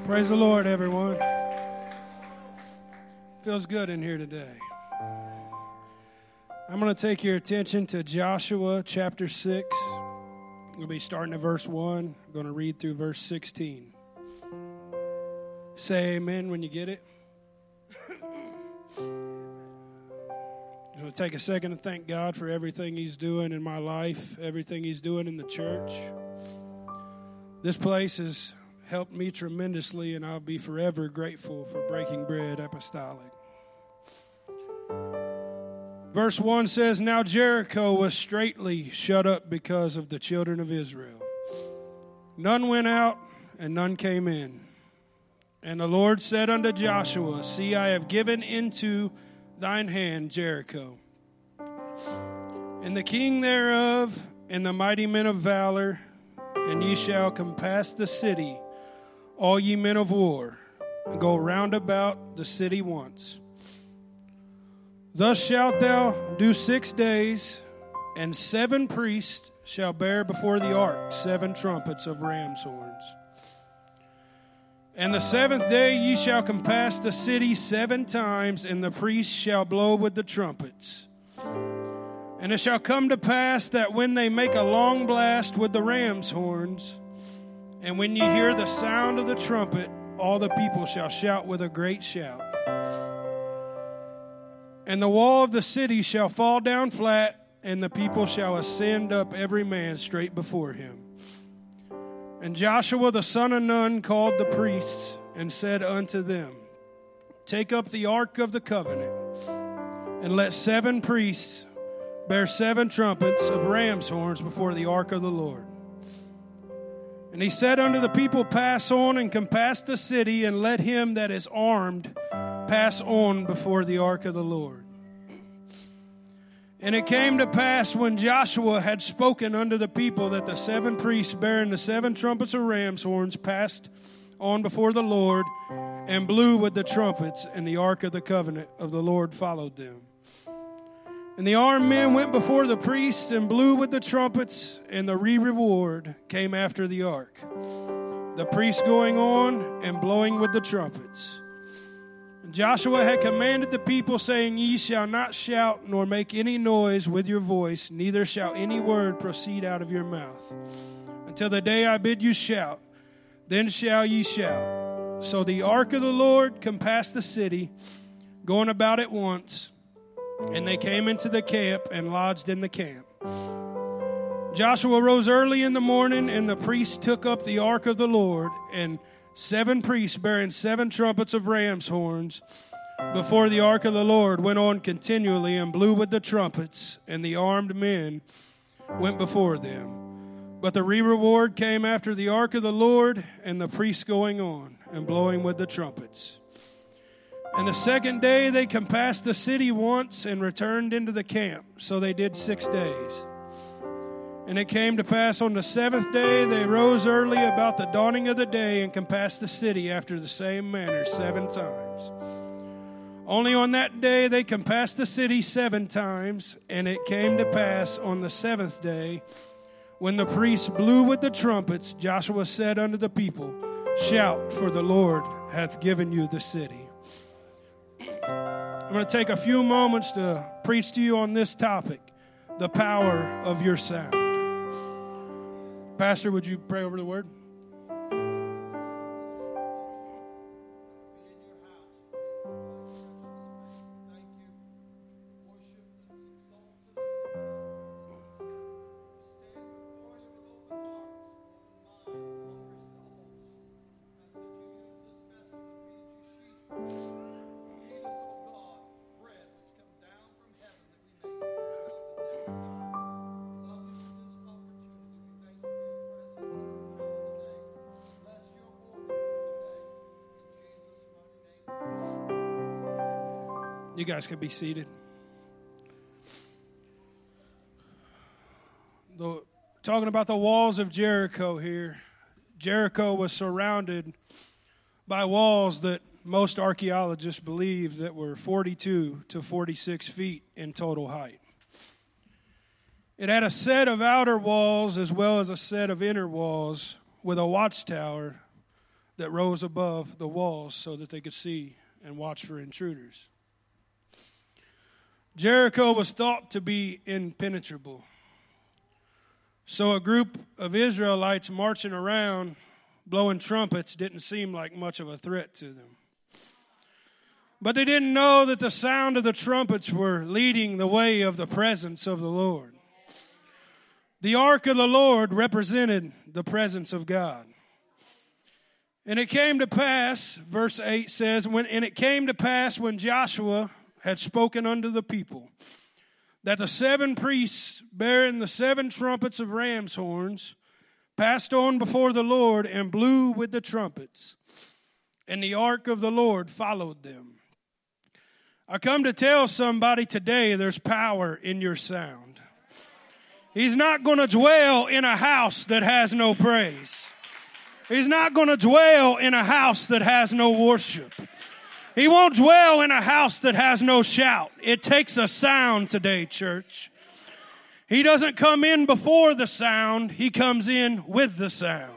Praise the Lord, everyone. Feels good in here today. I'm going to take your attention to Joshua chapter 6. We'll be starting at verse 1. I'm going to read through verse 16. Say amen when you get it. I'm going to take a second to thank God for everything He's doing in my life, everything He's doing in the church. This place has helped me tremendously, and I'll be forever grateful for Breaking Bread Apostolic. Verse 1 says, Now Jericho was straitly shut up because of the children of Israel. None went out, and none came in. And the Lord said unto Joshua, See, I have given into thine hand Jericho, and the king thereof, and the mighty men of valor, and ye shall compass the city, all ye men of war, and go round about the city once. Thus shalt thou do 6 days, and 7 priests shall bear before the ark 7 trumpets of ram's horns. And the 7th day ye shall compass the city 7 times, and the priests shall blow with the trumpets. And it shall come to pass that when they make a long blast with the ram's horns, and when ye hear the sound of the trumpet, all the people shall shout with a great shout. And the wall of the city shall fall down flat, and the people shall ascend up every man straight before him. And Joshua the son of Nun called the priests, and said unto them, Take up the ark of the covenant, and let 7 priests bear 7 trumpets of ram's horns before the ark of the Lord. And he said unto the people, Pass on and compass the city, and let him that is armed pass on before the ark of the Lord. And it came to pass when Joshua had spoken unto the people that the 7 priests bearing the 7 trumpets of ram's horns passed on before the Lord and blew with the trumpets, and the ark of the covenant of the Lord followed them. And the armed men went before the priests and blew with the trumpets, and the reward came after the ark, the priests going on and blowing with the trumpets. And Joshua had commanded the people, saying, Ye shall not shout nor make any noise with your voice, neither shall any word proceed out of your mouth, until the day I bid you shout, then shall ye shout. So the ark of the Lord compassed the city, going about it once. And they came into the camp and lodged in the camp. Joshua rose early in the morning, and the priests took up the ark of the Lord, and 7 priests bearing 7 trumpets of ram's horns before the ark of the Lord went on continually and blew with the trumpets, and the armed men went before them. But the reward came after the ark of the Lord, and the priests going on and blowing with the trumpets. And the 2nd day they compassed the city once and returned into the camp. So they did 6 days. And it came to pass on the 7th day they rose early about the dawning of the day and compassed the city after the same manner 7 times. Only on that day they compassed the city 7 times. And it came to pass on the 7th day, when the priests blew with the trumpets, Joshua said unto the people, Shout, for the Lord hath given you the city. I'm going to take a few moments to preach to you on this topic, the power of your sound. Pastor, would you pray over the word? You guys can be seated. Talking about the walls of Jericho here. Jericho was surrounded by walls that most archaeologists believe that were 42 to 46 feet in total height. It had a set of outer walls as well as a set of inner walls with a watchtower that rose above the walls so that they could see and watch for intruders. Jericho was thought to be impenetrable. So a group of Israelites marching around blowing trumpets didn't seem like much of a threat to them. But they didn't know that the sound of the trumpets were leading the way of the presence of the Lord. The ark of the Lord represented the presence of God. And it came to pass, verse 8 says, and it came to pass when Joshua had spoken unto the people, that the 7 priests bearing the 7 trumpets of ram's horns passed on before the Lord and blew with the trumpets, and the ark of the Lord followed them. I come to tell somebody today there's power in your sound. He's not going to dwell in a house that has no praise. He's not going to dwell in a house that has no worship. He won't dwell in a house that has no shout. It takes a sound today, church. He doesn't come in before the sound. He comes in with the sound.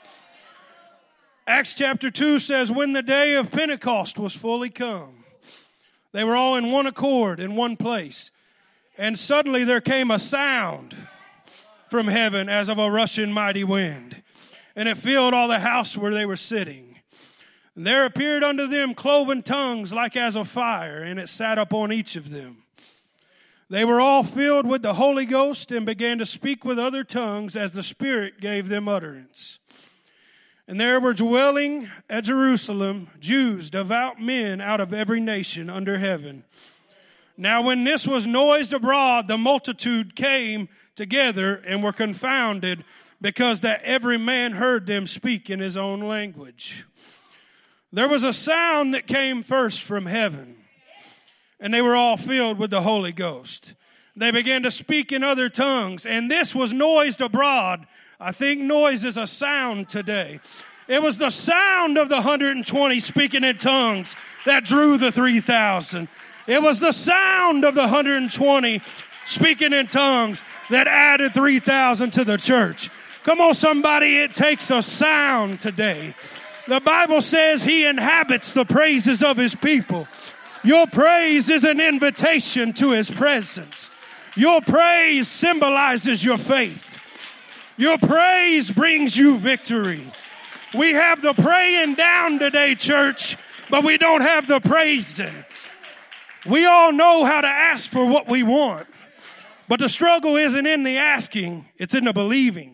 Acts chapter 2 says, when the day of Pentecost was fully come, they were all in one accord, in one place. And suddenly there came a sound from heaven as of a rushing mighty wind. And it filled all the house where they were sitting. And there appeared unto them cloven tongues like as of fire, and it sat upon each of them. They were all filled with the Holy Ghost and began to speak with other tongues as the Spirit gave them utterance. And there were dwelling at Jerusalem Jews, devout men out of every nation under heaven. Now when this was noised abroad, the multitude came together and were confounded, because that every man heard them speak in his own language. There was a sound that came first from heaven, and they were all filled with the Holy Ghost. They began to speak in other tongues, and this was noised abroad. I think noise is a sound today. It was the sound of the 120 speaking in tongues that drew the 3,000. It was the sound of the 120 speaking in tongues that added 3,000 to the church. Come on, somebody, it takes a sound today. The Bible says he inhabits the praises of his people. Your praise is an invitation to his presence. Your praise symbolizes your faith. Your praise brings you victory. We have the praying down today, church, but we don't have the praising. We all know how to ask for what we want, but the struggle isn't in the asking, it's in the believing.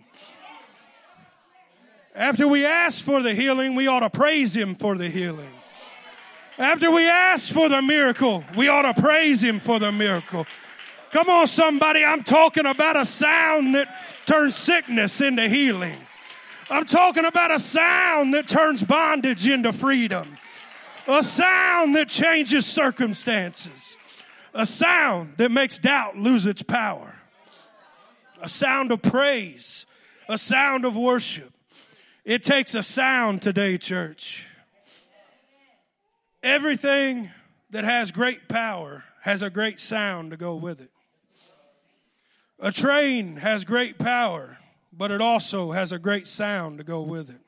After we ask for the healing, we ought to praise him for the healing. After we ask for the miracle, we ought to praise him for the miracle. Come on, somebody, I'm talking about a sound that turns sickness into healing. I'm talking about a sound that turns bondage into freedom. A sound that changes circumstances. A sound that makes doubt lose its power. A sound of praise. A sound of worship. It takes a sound today, church. Everything that has great power has a great sound to go with it. A train has great power, but it also has a great sound to go with it.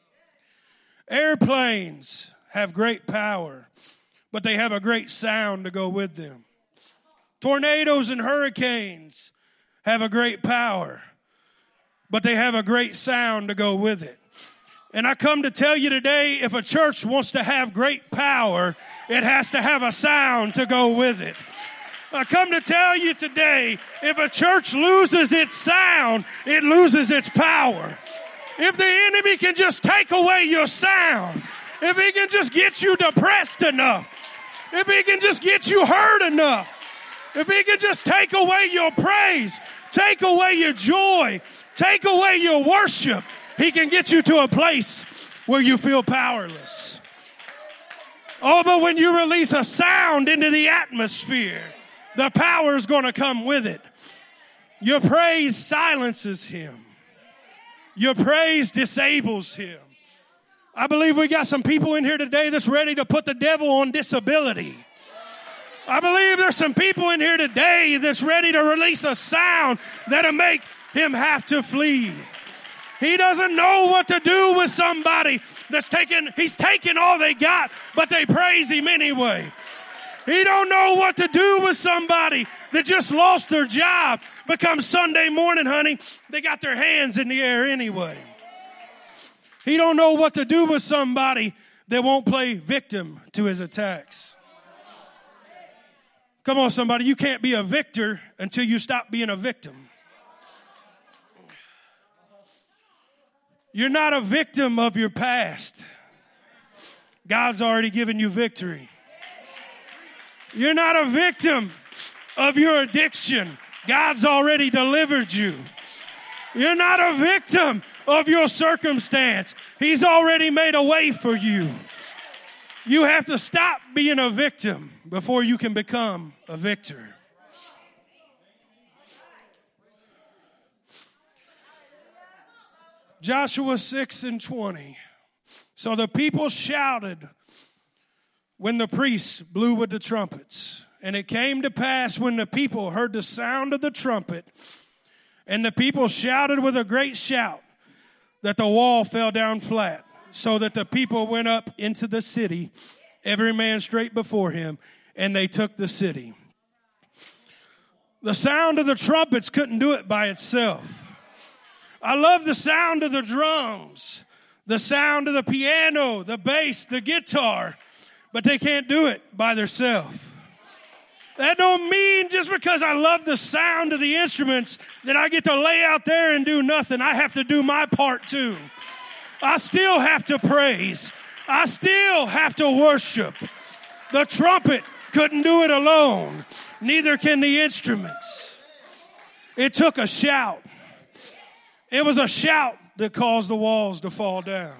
Airplanes have great power, but they have a great sound to go with them. Tornadoes and hurricanes have a great power, but they have a great sound to go with it. And I come to tell you today, if a church wants to have great power, it has to have a sound to go with it. I come to tell you today, if a church loses its sound, it loses its power. If the enemy can just take away your sound, if he can just get you depressed enough, if he can just get you hurt enough, if he can just take away your praise, take away your joy, take away your worship, he can get you to a place where you feel powerless. Oh, but when you release a sound into the atmosphere, the power is going to come with it. Your praise silences him. Your praise disables him. I believe we got some people in here today that's ready to put the devil on disability. I believe there's some people in here today that's ready to release a sound that'll make him have to flee. He doesn't know what to do with somebody he's taken all they got, but they praise him anyway. He don't know what to do with somebody that just lost their job. Become Sunday morning, honey, they got their hands in the air anyway. He don't know what to do with somebody that won't play victim to his attacks. Come on, somebody, you can't be a victor until you stop being a victim. You're not a victim of your past. God's already given you victory. You're not a victim of your addiction. God's already delivered you. You're not a victim of your circumstance. He's already made a way for you. You have to stop being a victim before you can become a victor. Joshua 6:20. So the people shouted when the priests blew with the trumpets. And it came to pass when the people heard the sound of the trumpet, and the people shouted with a great shout, that the wall fell down flat, so that the people went up into the city, every man straight before him, and they took the city. The sound of the trumpets couldn't do it by itself. I love the sound of the drums, the sound of the piano, the bass, the guitar, but they can't do it by themselves. That don't mean just because I love the sound of the instruments that I get to lay out there and do nothing. I have to do my part too. I still have to praise. I still have to worship. The trumpet couldn't do it alone. Neither can the instruments. It took a shout. It was a shout that caused the walls to fall down.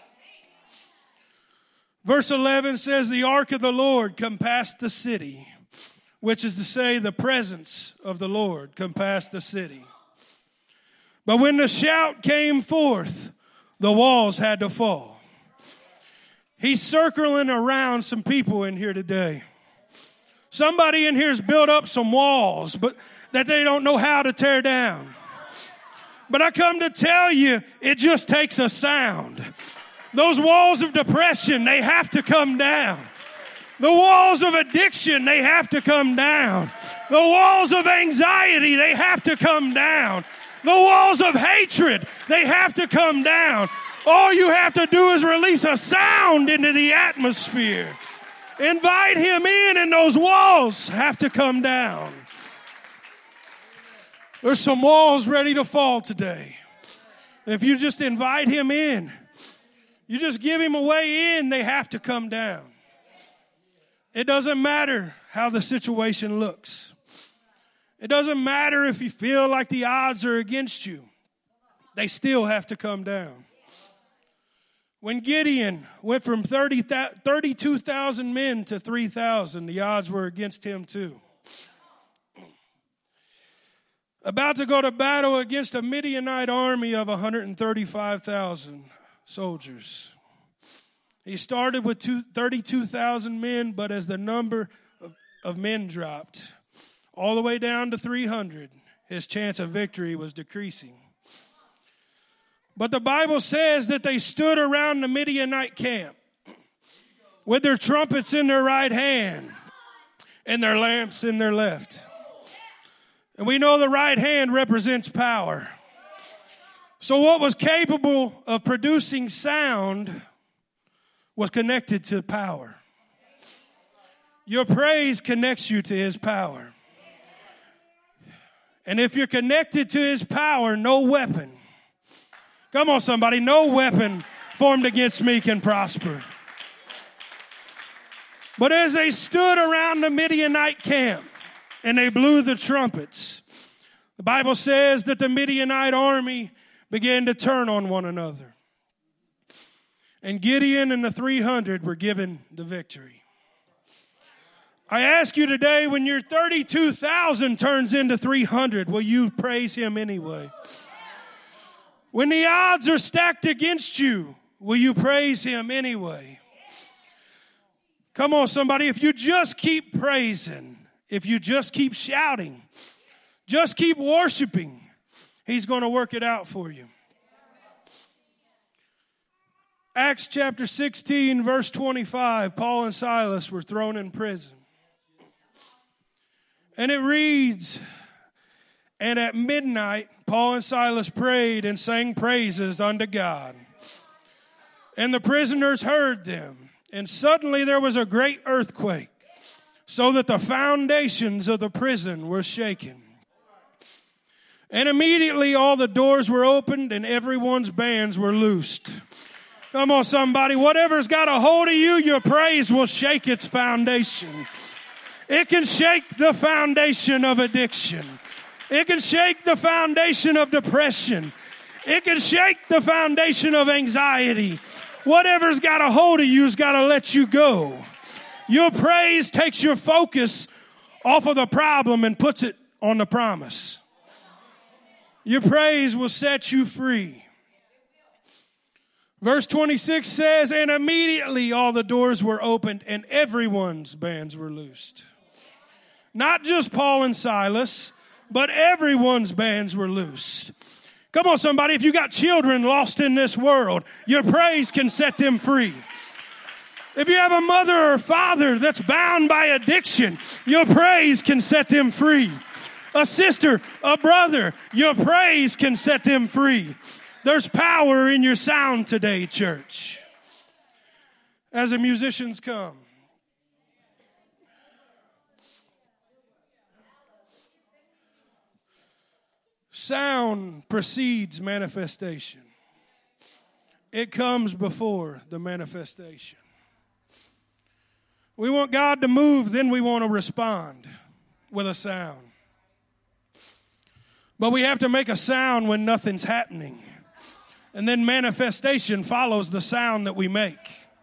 Verse 11 says, the ark of the Lord compassed the city, which is to say, the presence of the Lord compassed the city. But when the shout came forth, the walls had to fall. He's circling around some people in here today. Somebody in here has built up some walls, but that they don't know how to tear down. But I come to tell you, it just takes a sound. Those walls of depression, they have to come down. The walls of addiction, they have to come down. The walls of anxiety, they have to come down. The walls of hatred, they have to come down. All you have to do is release a sound into the atmosphere. Invite him in, and those walls have to come down. There's some walls ready to fall today. And if you just invite him in, you just give him a way in, they have to come down. It doesn't matter how the situation looks. It doesn't matter if you feel like the odds are against you. They still have to come down. When Gideon went from 32,000 men to 3,000, the odds were against him too. About to go to battle against a Midianite army of 135,000 soldiers. He started with 32,000 men, but as the number of men dropped all the way down to 300, his chance of victory was decreasing. But the Bible says that they stood around the Midianite camp with their trumpets in their right hand and their lamps in their left. And we know the right hand represents power. So what was capable of producing sound was connected to power. Your praise connects you to his power. And if you're connected to his power, no weapon, come on somebody, no weapon formed against me can prosper. But as they stood around the Midianite camp and they blew the trumpets, the Bible says that the Midianite army began to turn on one another. And Gideon and the 300 were given the victory. I ask you today, when your 32,000 turns into 300, will you praise him anyway? When the odds are stacked against you, will you praise him anyway? Come on, somebody, if you just keep praising, if you just keep shouting, just keep worshiping, he's going to work it out for you. Acts chapter 16, verse 25, Paul and Silas were thrown in prison. And it reads, and at midnight, Paul and Silas prayed and sang praises unto God. And the prisoners heard them. And suddenly there was a great earthquake, so that the foundations of the prison were shaken. And immediately all the doors were opened and everyone's bands were loosed. Come on, somebody. Whatever's got a hold of you, your praise will shake its foundation. It can shake the foundation of addiction. It can shake the foundation of depression. It can shake the foundation of anxiety. Whatever's got a hold of you's got to let you go. Your praise takes your focus off of the problem and puts it on the promise. Your praise will set you free. Verse 26 says, and immediately all the doors were opened and everyone's bands were loosed. Not just Paul and Silas, but everyone's bands were loosed. Come on, somebody, if you got children lost in this world, your praise can set them free. If you have a mother or father that's bound by addiction, your praise can set them free. A sister, a brother, your praise can set them free. There's power in your sound today, church. As the musicians come. Sound precedes manifestation. It comes before the manifestation. We want God to move, then we want to respond with a sound. But we have to make a sound when nothing's happening. And then manifestation follows the sound that we make.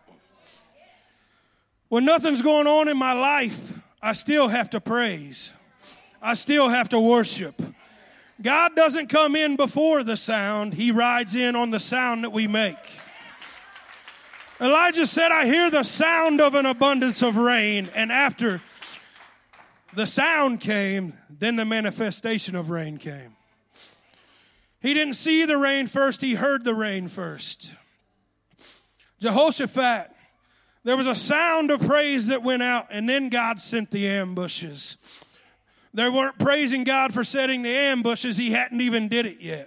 When nothing's going on in my life, I still have to praise. I still have to worship. God doesn't come in before the sound. He rides in on the sound that we make. Elijah said, I hear the sound of an abundance of rain. And after the sound came, then the manifestation of rain came. He didn't see the rain first, he heard the rain first. Jehoshaphat, there was a sound of praise that went out, and then God sent the ambushes. They weren't praising God for setting the ambushes, he hadn't even did it yet.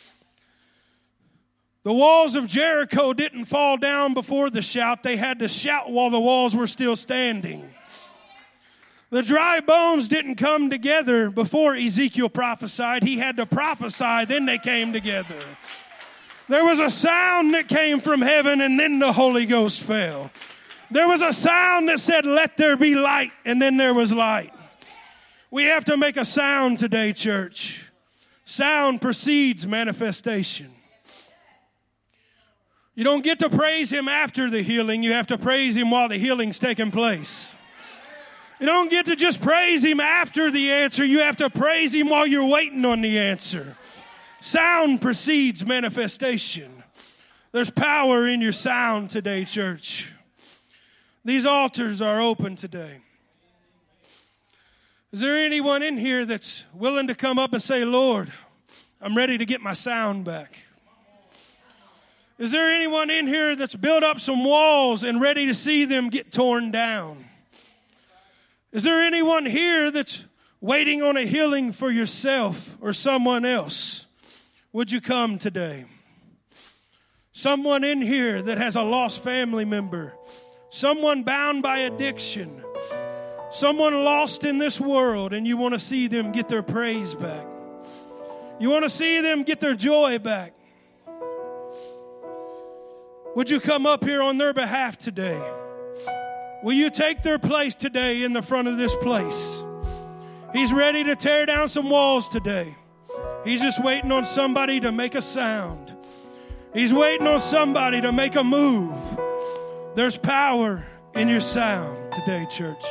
The walls of Jericho didn't fall down before the shout, they had to shout while the walls were still standing. The dry bones didn't come together before Ezekiel prophesied. He had to prophesy, then they came together. There was a sound that came from heaven, and then the Holy Ghost fell. There was a sound that said, let there be light, and then there was light. We have to make a sound today, church. Sound precedes manifestation. You don't get to praise him after the healing. You have to praise him while the healing's taking place. You don't get to just praise him after the answer. You have to praise him while you're waiting on the answer. Sound precedes manifestation. There's power in your sound today, church. These altars are open today. Is there anyone in here that's willing to come up and say, Lord, I'm ready to get my sound back? Is there anyone in here that's built up some walls and ready to see them get torn down? Is there anyone here that's waiting on a healing for yourself or someone else? Would you come today? Someone in here that has a lost family member. Someone bound by addiction. Someone lost in this world, and you want to see them get their praise back. You want to see them get their joy back. Would you come up here on their behalf today? Will you take their place today in the front of this place? He's ready to tear down some walls today. He's just waiting on somebody to make a sound. He's waiting on somebody to make a move. There's power in your sound today, church.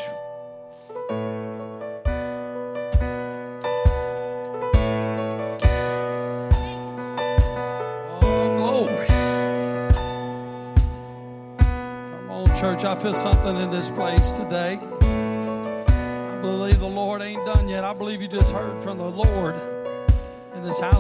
Church, I feel something in this place today. I believe the Lord ain't done yet. I believe you just heard from the Lord in this house.